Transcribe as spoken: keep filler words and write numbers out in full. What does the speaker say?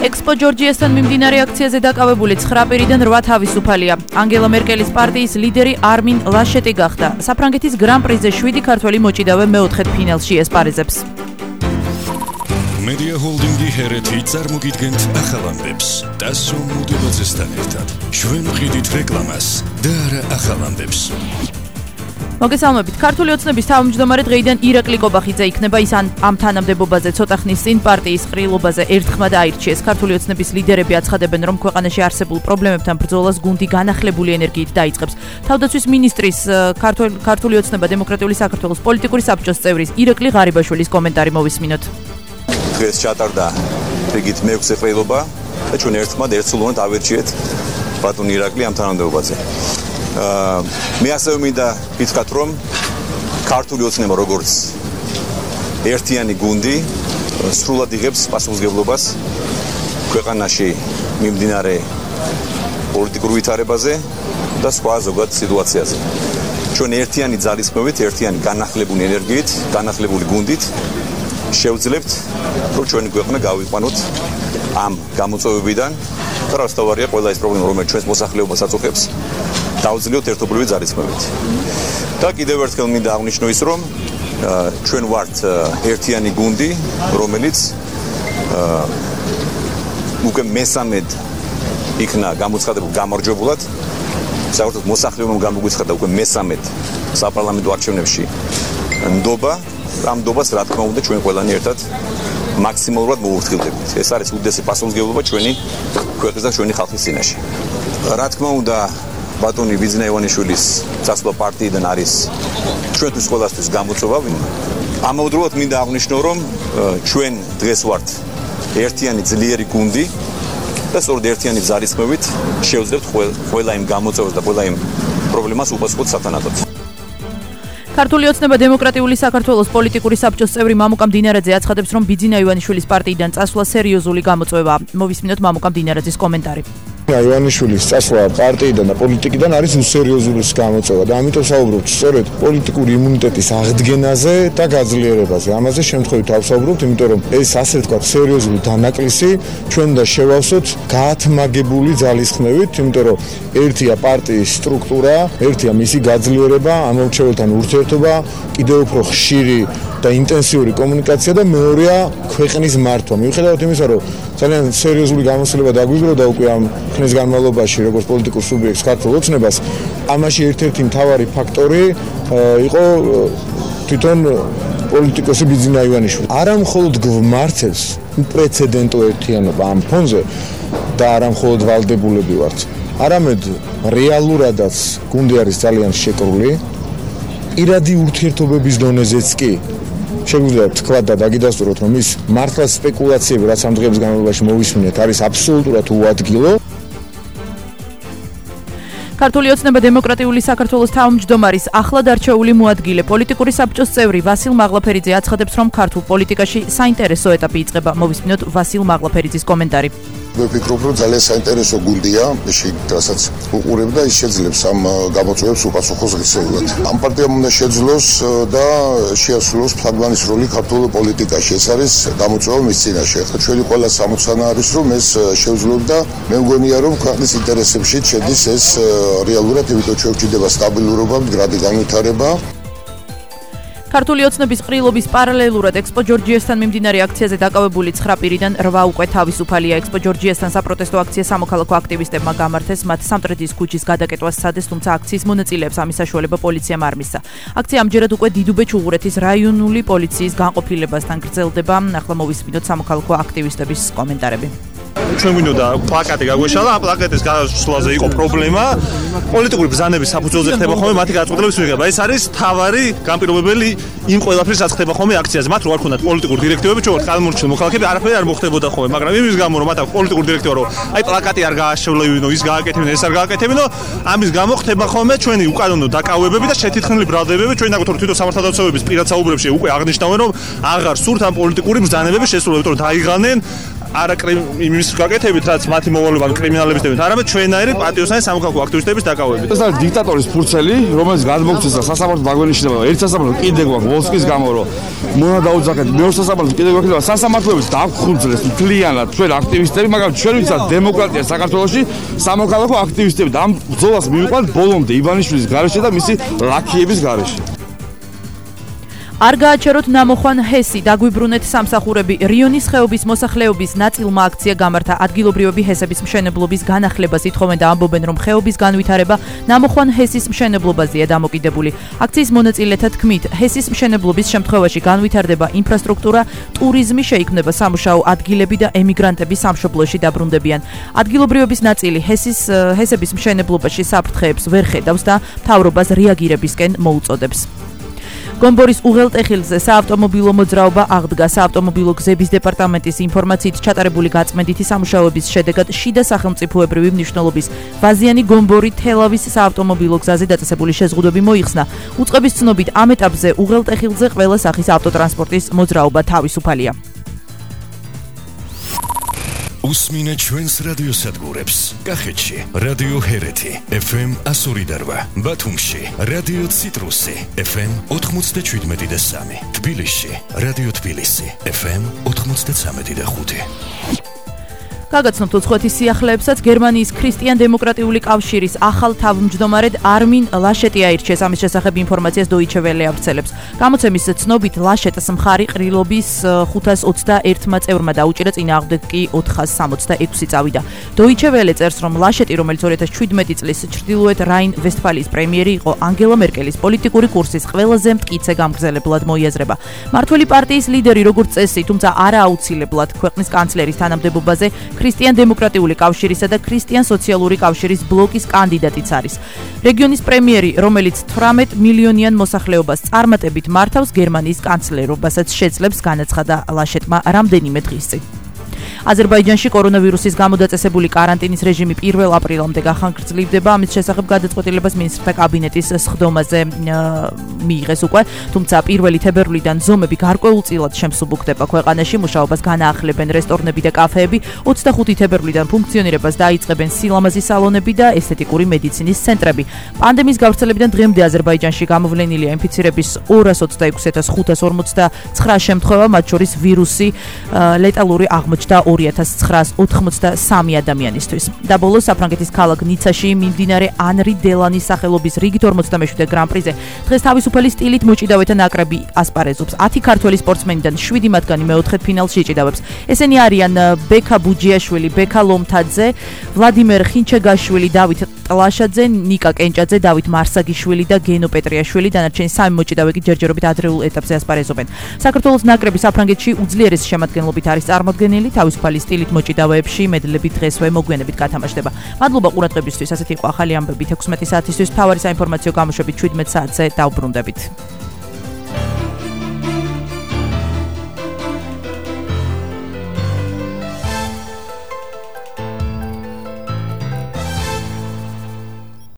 ექსპო ჯორჯიასთან მიმდინარე აქციაზე დაკავებული ცხრა პირიდან რვა თავისუფალია. ანგელა მერკელის პარტიის ლიდერი არმინ ლაშეტი გახდა. საფრანგეთის გრან-პრიზე შვიდი ქართველი მოჭიდავე მეოთხედ ფინალში ესპარეზებს. Media Holding-ი ჰერეთი წარმოგიდგენთ ახალ ამბებს. დასო მოდიბაძესთან ერთად. ჩვენ ვყიდით რეკლამას და არა ახალ ამბებს. მოგესალმებით. ქართული ოცნების თავმჯდომარე დღეიდან ირაკლი კობახიძე იქნება. ის ამ თანამდებობაზე ცოტა ხნის წინ პარტიის ყრილობაზე ერთხმად აირჩიეს. ქართული ოცნების ლიდერები აცხადებენ, რომ ქვეყანაში არსებულ პრობლემებთან ბრძოლას გუნდი განახლებული ენერგიით დაიწყებს. თავდაცვის მინისტრის ქართული ოცნება დემოკრატიული საქართველოს პოლიტიკური საბჭოს წევრის ირაკლი ღარიბაშვილის კომენტარი მოვისმინოთ. დღეს ჩატარდა რიგით მეექვსე ყრილობა და ჩვენ ერთმანეთ ერთსულოვნად ავირჩიეთ ბატონ ირაკლი ამ თანამდებობაზე. მე ასევე მინდა ვიტყვათ, რომ ქართული ოცნება როგორც ერთიანი გუნდი სრულად იღებს პასუხისმგებლობას ქვეყანაში მიმდინარე პოლიტიკურ ვითარებაზე და სხვა ზოგად სიტუაციაზე. ჩვენ ერთიანი ძალისხმევით, ერთიანი განახლებული ენერგიით, განახლებული გუნდით შევძლებთ, რომ ჩვენი ქვეყანა გავიყვანოთ ამ გამოწვევებიდან და რასთავარია ყველა ის პრობლემა, რომელიც ჩვენს მოსახლეობას აწუხებს, დავძლიოთ ერთობლივი ძალისხმევით. და კიდევ ერთხელ მინდა აღნიშნო ის, რომ ჩვენ ვართ ერთიანი გუნდი, რომელიც უკვე მესამედ იქნა გამოცხადებულ გამარჯვებულად. საერთოდ მოსახლეობამ გამოგვიცხადა უკვე მესამედ საპარლამენტო არჩევნებში ნდობა. ამ ნდობას რა თქმა უნდა ჩვენ ყველანი ერთად მაქსიმალურად მოვურთხილდებით. ეს არის უდიდესი პასუხისმგებლობა ჩვენი ქვეყნის და ჩვენი ხალხის წინაშე. რა თქმა უნდა ბატონი ბიძინა ივანიშვილის წასვლა პარტიიდან არის ჩვენთვის ყველასთვის გამოწვევა. ამავდროულად მინდა აღნიშნო, რომ ჩვენ დღეს ვართ ერთიანი ძლიერი გუნდი და სწორედ ერთიანი ძალისხმევით შევძლებთ ყველა იმ გამოწვევას და ყველა იმ პრობლემას უპასუხოთ სათანადოდ. ქართული ოცნება დემოკრატიული საქართველოს პოლიტიკური საბჭოს წევრი მამუკა მდინარაძე აცხადებს, რომ ბიძინა ივანიშვილის პარტიიდან წასვლა სერიოზული გამოწვევაა. მოვისმინოთ მამუკა მდინარაძის კომენტარი. ივანიშვილის წასვლა პარტიიდან და პოლიტიკიდან არის უსერიოზული გამოწვევა და ამიტომ საუბრობთ სწორედ პოლიტიკური იმუნიტეტის აღდგენაზე და გაძლიერებაზე. ამაზე შემთხვევით ავსაუბრობთ, იმიტომ რომ ეს ასე ვთქვათ სერიოზული დანაკლისი ჩვენ უნდა შევავსოთ გაათმაგებული ძალისხმევით, იმიტომ რომ ერთია პარტიის სტრუქტურა, ერთია მისი გაძლიერება, ამომრჩეველთან ურთიერთობა, კიდევ უფრო ხშირი და ინტენსიური კომუნიკაცია და მეორეა ქვეყნის მართვა. მიუხედავად იმისა, რომ ძალიან სერიოზული გამოცდილება დაგვიგროდა უკვე ამ ხნის განმავლობაში როგორც პოლიტიკურ სუბიექტს ქართულ ოცნებას, ამაში ერთ-ერთი მთავარი ფაქტორი იყო თვითონ პოლიტიკოსი ბიძინა ივანიშვილი. არა მხოლოდ გვმართებს უპრეცედენტო ერთიანობა ამ ფონზე და არა მხოლოდ ვალდებულები ვართ, არამედ რეალურადაც გუნდი არის ძალიან შეკრული, პირადი ურთიერთობების დონეზეც კი შეგვიძლია თქვა და დაგიდასტუროთ, რომ ის მართლა სპეკულაციები, რაც ამ დღეების განმავლობაში მოვისმინეთ, არის აბსოლუტურად უადგილო. ქართული ოცნება დემოკრატიული საქართველოს თავმჯდომარის ახლად არჩეული მოადგილე პოლიტიკური საბჭოს წევრი ვასილ მაღლაფერიძე აცხადებს, რომ ქართულ პოლიტიკაში საინტერესო ეტაპი იწყება. მოვისმინოთ ვასილ მაღლაფერიძის კომენტარი. მე ვფიქრობ, რომ ძალიან საინტერესო გუნდია, რასაც უყურებ და ის შეძლებს ამ გამოწვევებს უპასუხოს ღირსეულად. ამ პარტიამ უნდა შეძლოს და შეასრულოს ფლაგმანის როლი ქართულ პოლიტიკაში. ეს არის გამოწვევა მის წინაშე. ახლა ჩვენი ყველა სამოცანა არის, რომ ეს შევძლოთ და მე მგონია, რომ ქვეყნის ინტერესებში შედის ეს რეალურად, იმიტომ ჩვენ გვჭირდება სტაბილურობა, მდგრადი განვითარება. ქართული ოცნების ყრილობის პარალელურად ექსპო ჯორჯიასთან მიმდინარე აქციაზე დაკავებული ცხრა პირიდან რვა უკვე თავისუფალია. ექსპო ჯორჯიასთან საპროტესტო აქცია სამოქალაქო აქტივისტებმა გამართეს, მათ სამტრედიის ქუჩის გადაკეტვას სცადეს, თუმცა აქციის მონაწილეებს ამის საშუალება პოლიციამ არ მისცა. აქცია ამჯერად უკვე დიდუბე-ჩუღურეთის რაიონული პოლიციის განყოფილებასთან გრძელდება. ახლა მოვისმინოთ სამოქალაქო აქტივისტების კომენტარები. ჩვენ გვინდოდა პლაკატი გაგვეშალა, ამ პლაკატის გასვლაზე იყო პრობლემა. პოლიტიკური ბრძანების საფუძველზე ხდება ხოლმე მათი გაწყვეტილების მიღება. ეს არის თავარი განპირობებელი იმ ყველაფრის, რაც ხდება ხოლმე აქციაზე. მათ რო არ ქონდათ პოლიტიკური დირექტივები, ჩვენ ხალხმორჩილ მოხალხეები არაფერი არ მოხდებოდა ხოლმე, მაგრამ იმის გამო რომ მათ აქვს პოლიტიკური დირექტივა, რომ აი პლაკატი არ გააშევლებინო, ის გააკეთებინო, ეს არ გააკეთებინო, ამის გამო ხდება ხოლმე ჩვენი უკანონო დაკავებები და შეთითხმული ბრალდებები. ჩვენ ნაკუთრებით თვითონ სამართალდაცვების პირად საუბრებში უკვე აღნიშნავენ, რომ აღარ სურთ ამ პოლიტიკური ბრძანებების შესრულება, იმიტომ რომ დაიღალნენ არა იმის გაკეთებით, რაც მათი მოვალეობა კრიმინალების დევით, არამედ ჩვენაირი პატიოსანი სამოქალაქო აქტივისტების დაკავებით. ეს არის დიქტატორის ფურცელი, რომელიც გადმოგცეს და სასამართლო დაგვენიშნება, ერთ სასამართლო კიდე გვაქვს ვოსკის გამო რომ მონა დაუძახეთ მეორე სასამართლოს კიდევ გვაქვს სასამართლოების დაგხუნძლეს მთლიანად ჩვენ აქტივისტები, მაგრამ ჩვენ ვიცით დემოკრატია საქართველოში სამოქალაქო აქტივისტები და ამ ბრძოლას მივიყვანთ ბოლომდე ივანიშვილის გარეშე და მისი ლაქიების გარეშე. არ გააჩეროთ ნამოხვან ჰესი, დაგვიბრუნეთ სამსახურები. რიონის ხეობის მოსახლეობის ნაწილმა აქცია გამართა. ადგილობრივები ჰესების მშენებლობის განახლებას ითხოვენ და ამბობენ, რომ ხეობის განვითარება ნამოხვან ჰესის მშენებლობაზეა დამოკიდებული. აქციის მონაწილეთა თქმით, ჰესის მშენებლობის შემთხვევაში განვითარდება ინფრასტრუქტურა, ტურიზმი, შეიქმნება სამუშაო ადგილები და ემიგრანტები სამშობლოში დაბრუნდებიან. ადგილობრივების ნაწილი ჰესის ჰესების მშენებლობაში საფრთხეებს ვერ ხედავს და მთავრობას რეაგირებისკენ მოუწოდებს. გომბორის უღელტეხილზე საავტომობილო მოძრაობა აღდგა. საავტომობილო გზების დეპარტამენტის ინფორმაციით ჩატარებული გაწმენდითი სამუშაოების შედეგად შიდა სახელმწიფოებრივი მნიშვნელობის ვაზიანი გომბორი თელავის საავტომობილო გზაზე დაწესებული შეზღუდვები მოიხსნა. უწყების ცნობით ამ ეტაპზე უღელტეხილზე ყველა სახის ავტოტრანსპორტის მოძრაობა თავისუფალია. უსმინეთ ჩვენს რადიოსადგურებს. კახეთში რადიო ჰერეთი ეფ ემ εκατო ორი და რვა, ბათუმში რადიო ციტრუსი ეფ ემ ოთხმოცდაშვიდმეტი და სამი, თბილისში რადიო თბილისი ეფ ემ ოთხმოცდაცამეტი და ხუთი. გაგაცნობთ უცხოეთის სიახლეებსაც. გერმანიის ქრისტიან-დემოკრატიული კავშირის ახალ თავმჯდომარედ არმინ ლაშეტი აირჩიეს. ამის შესახებ ინფორმაციას დოიჩე ველე ავრცელებს. გამოცემის ცნობით ლაშეტს მხარი ყრილობის ხუთას ოცდაერთმა წევრმა დაუჭირა, წინააღმდეგ კი ოთხას სამოცდაექვსი წავიდა. დოიჩე ველე წერს, რომ ლაშეტი, რომელიც ორი ათას შვიდმეტი წლის ჩრდილოეთ რაინ-ვესტფალიის პრემიერი იყო, ანგელა მერკელის პოლიტიკური კურსის ყველაზე მტკიცე გამგზელებლად მოიაზრება. მართველი პარტიის ლიდერი, როგორც წესი, თუმცა არა აუცილებლად ქვეყნის კანცლერის თანამდებობაზე ქრისტიან-დემოკრატიული კავშირისა და ქრისტიან-სოციალური კავშირის ბლოკის კანდიდატიც არის. რეგიონის პრემიერი, რომელიც თვრამეტ მილიონიან მოსახლეობას წარმატებით მართავს, გერმანიის კანცლერობასაც შეძლებს, განაცხადა ლაშეტმა რამდენიმე დღის წინ. აზერბაიჯანში კორონავირუსის გამო დაწესებული კარანტინის რეჟიმი პირველ აპრილამდე გახანგრძლივდება. ამის შესახებ გადაწყვეტილებას მინისტრთა კაბინეტის სხდომაზე მიიღეს უკვე, თუმცა პირველი თებერვლიდან ზომები გარკვეულწილად შემსუბუქდება ქვეყანაში. მუშაობას განაახლებენ რესტორნები და კაფეები. ოცდახუთი თებერვლიდან ფუნქციონირებას დაიწყებენ სილამაზი სალონები და ესთეტიკური მედიცინის ცენტრები. პანდემიის გავრცელებიდან დღემდე აზერბაიჯანში გამოვლენილია ინფიცირების ორას ოცდაექვსი ათას ხუთას ორმოცდაცხრა შემთხვევა, მათ შორის ვირუსი ლეტალური აღმოჩნდა ორი ათას ცხრაას ოთხმოცდასამი ადამიანისთვის. და ბოლოს საფრანგეთის ქალაქ ნიცაში მიმდინარე ანრი დელანის სახელობის რიგით ორმოცდამეშვიდე გრან-პრიზე დღეს თავისუფალი სტილით მოჭიდავეთა ნაკრები ასპარეზობს. ათი ქართველი სპორტსმენიდან შვიდი მათგანი მეოთხედფინალში იჭიდავებს. ესენი არიან ბექა ბუჯიაშვილი, ბექა ლომთაძე, ვლადიმერ ხინჩეგაშვილი, დავით ტლაშაძე, ნიკა კენჭაძე, დავით მარსაგიშვილი და გენო პეტრიაშვილი. დანარჩენი სამი მოჭიდავე კი ჯერჯერობით ადრეულ ეტაპზე ასპარეზობენ. საქართველოს ნაკრები საფრანგეთში უძლიერესი შემადგენლობით არის წარმოდგენილი. თავისუფალი სტილით მოჭიდავეებში მედლები დღესვე მოგვიანებით გათამაშდება. მადლობა ყურადღებისთვის. ასეთი იყო ახალი ამბები ექვსმეტი საათისთვის. მთავარი საინფორმაციო გამოშვებით შვიდმეტ საათზე დავბრუნდებით.